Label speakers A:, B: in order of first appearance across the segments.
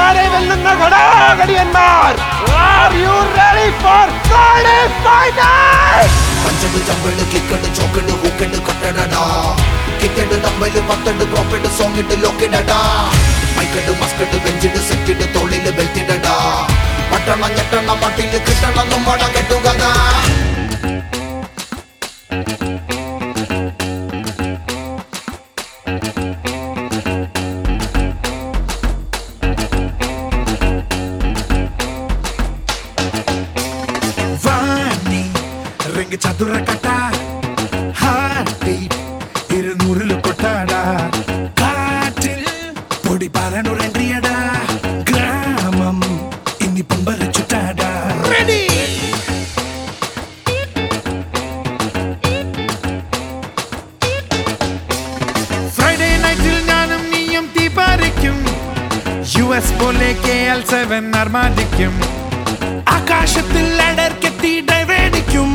A: എല്ലാരെ വെല്ലുന്ന ഘടാഘടിയന്മാർ. Are you ready for Friday Finals?
B: പഞ്ചട് ചമ്പട് കിക്കട് ചോക്കട് ഹൂക്കട് കട്ടടടാ കിക്കട് തമ്പല് പത്തട് പ്രോപ്പർട്ട് സോങ്ങിട്ട് ലോക്കിടടാ മൈക്കട് മസ്കട് ബെഞ്ചിട് സെറ്റിട് തോളില് ബെൽറ്റിടടാ പട്ടണ ഞെട്ടണ മട്ടില് കിട്ടണ നമ്മട കെട്ടുകഥ
C: ചതുര കട്ട ഹാർട്ട് ബീറ്റ് 200 കൊട്ടാടാ കാറ്റിൽ പൊടി പാറണുരണ്ടിയടാ ഗ്രാമം ഇനി പമ്പര ചുറ്റാടാ റെഡി ഫ്രൈഡേ നൈറ്റിൽ ഞാനും നീയും തീപാറിക്കും US പോലെ KL7 അർമാദിക്കും ആകാശത്തിൽ ലഡർ കെട്ടി ഡൈവേഡിക്കും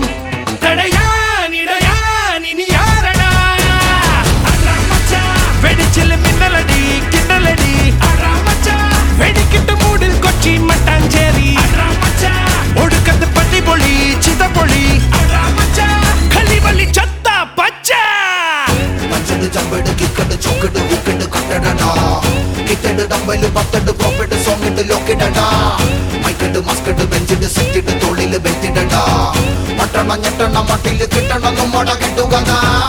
C: വെടിച്ചില് മിന്നലടി കിന്നലടി വെടിക്കിട്ട് മൂടിൽ കൊച്ചി മട്ടാഞ്ചേരി ഒടുക്കത്ത് പള്ളിപൊളി ചിതപൊളി കളിവലി ചത്ത പച്ച
B: പഞ്ചട് ചമ്പട് കിക്കട് ചോക്കട് ഹൂക്കട് കട്ടടടാ കിക്കട് തമ്പല് പത്തട് പ്രോപ്പർട്ട് സോങ്ങിട്ട് ലോക്കിടടാ മൈക്കട് മസ്കട് ബെഞ്ചിട് സെറ്റിട് തോളില് ബെൽറ്റിടടാ പട്ടണ ഞെട്ടണ മട്ടില് കിട്ടണ നമ്മട കെട്ടുകഥ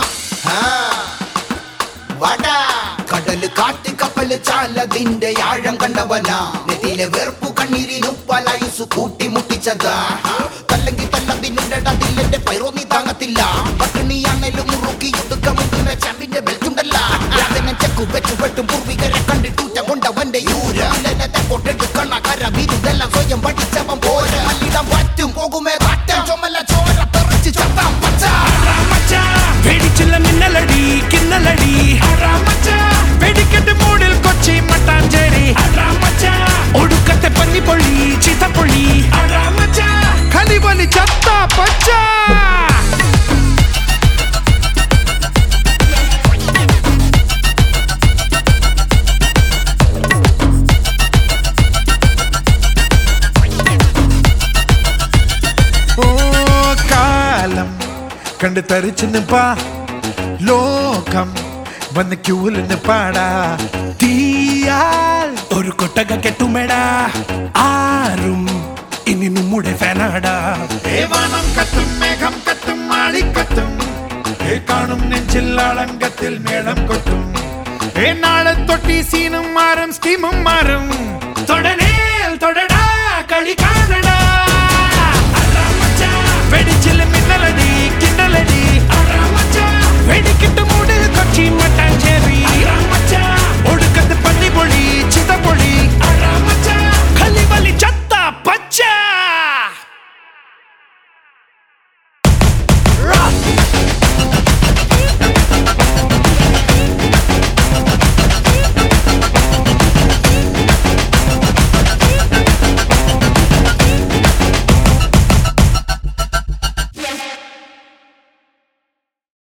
B: കടല് കാറ്റ് കപ്പല് ചാലതിന്റെ ആഴം കണ്ടവനാ നെറ്റിയിലെ വെറുപ്പു കണ്ണീരിനുപ്പലയുസു കൂട്ടി മുട്ടിച്ചതാ തല്ലെങ്കിൽ തല്ലതിനുണ്ടതിന്റെ പൈറോ നീ താങ്ങത്തില്ല പട്ടിണിയാണേലും മുറുക്കി ഒതുക്കമുട്ടുന്ന ചാമ്പിന്റെ ബെൽറ്റുണ്ടല്ല അതിനെ ചെക്കു വെച്ചു വെട്ടും പൂർവികരെ കണ്ടിട്ടൂറ്റ കൊണ്ടവന്റെ യൂരത്തെ കൊട്ടിട്ട് കണ്ണ കര വീരുതെല്ലാം സ്വയം പഠിച്ചവൻ പോരെ മല്ലിടം പറ്റും പോകുമേ പറ്റം ചുമല ചോര തെറിച്ച് ചത്താം പച്ച
C: വെടിച്ചില്ല മിന്നലടി കിന്നലടി വെടിക്കെട്ട് മൂടിൽ കൊച്ചി മട്ടാഞ്ചേരി ഒടുക്കത്തെ പന്നിപ്പൊളി ചിതപ്പൊളി കളിവലി ചത്ത പച്ച കാലം കണ്ട് തരിച്ചു നിപ്പാ ലോകം വന്ന് ക്യൂലിന് പാടാ തീയാൽ ഒരു കൊട്ടക കെട്ടുമേടാ ആരും ഇനി നമ്മുടെ ഫാനാടാ ഏവാനം കത്തും മേഘം കത്തും മാളിക്കത്തും കാണും നെഞ്ചിൽ ആളങ്കത്തിൽ മേളം കൊട്ടും നാളെ തൊട്ടി സീനും മാറും സ്കീമും മാറും തൊടനേൽ തൊടട